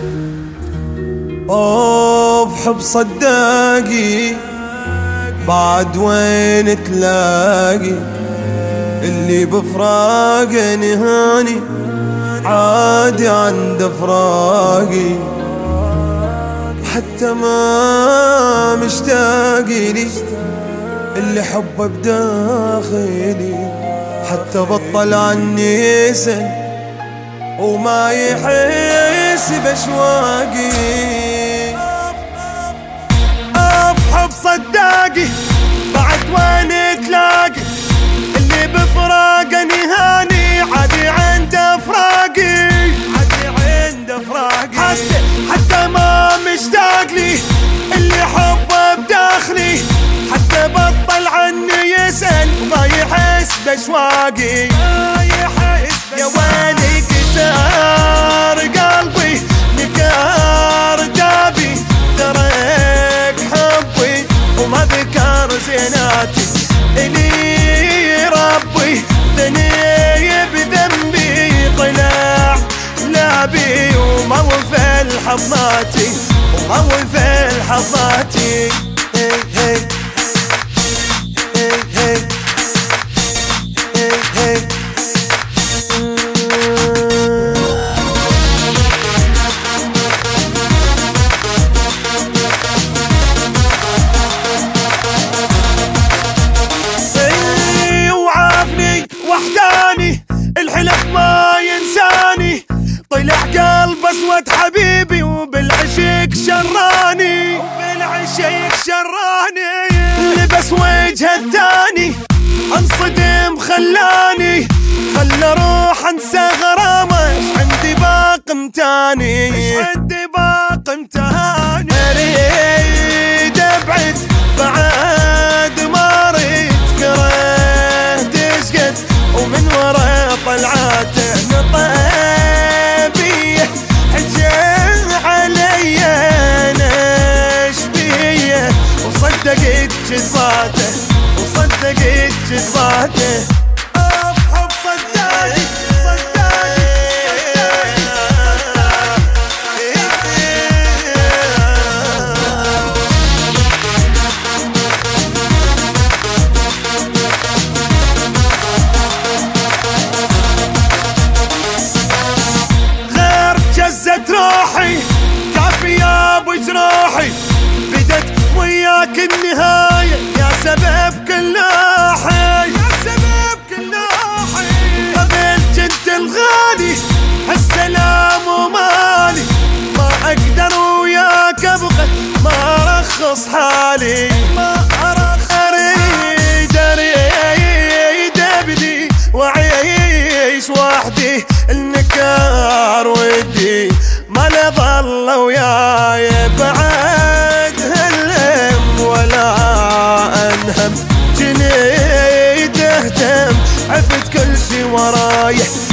اوف حب صداقي بعد وين تلاقي اللي بفراقه نهاني عادي عند فراقي، حتى ما مشتاقي لي اللي حبه بداخلي، حتى بطل عني يسأل وما يحس بأشواقي. حب صداقي بعد وين تلاقي اللي بفراقه نهاني عادي عند فراقي، عادي عند فراقي، حتى ما مشتاق لي اللي حبه بداخلي، حتى بطل عني يسأل وما يحس بأشواقي. يا ويلي كسار قلبي نكار جابي، ترك حبي وما ذكر زيناتي، إلي ربي ذني بذنبي طلع لعبي، وما وفى لحظاتي وما وفى لحظاتي. وحداني الحلف ما ينساني، طلع قلب اسود حبيبي وبالعشق شراني، وبالعشق شراني، لبس وجه الثاني انصدم خلاني، خلى روح انسى غرامه، عندي باقم تاني، عندي باقم تاني، اريد ابعد بعد ما اريد كره تسقط، ومن ورا طلعاته نطابيه حجه علي انا شبيه، وصدقت جذباته وصدقت جذباته. حب صداقي صداقي غير جزت روحي كافية بجروحي، بدت وياك النهاية يا سبب كل ناحي، يا سبب كل ناحي، قبلت انت الغالي السلام ومالي، ما اقدر وياك ابغى ما ارخص حالي، ما ارخص، اريد ابدي واعيش وحدي، النكار ودي ما لظل وياي بعد هالهم ولا انهم، جنيت اهتم عفت كل شي وراي.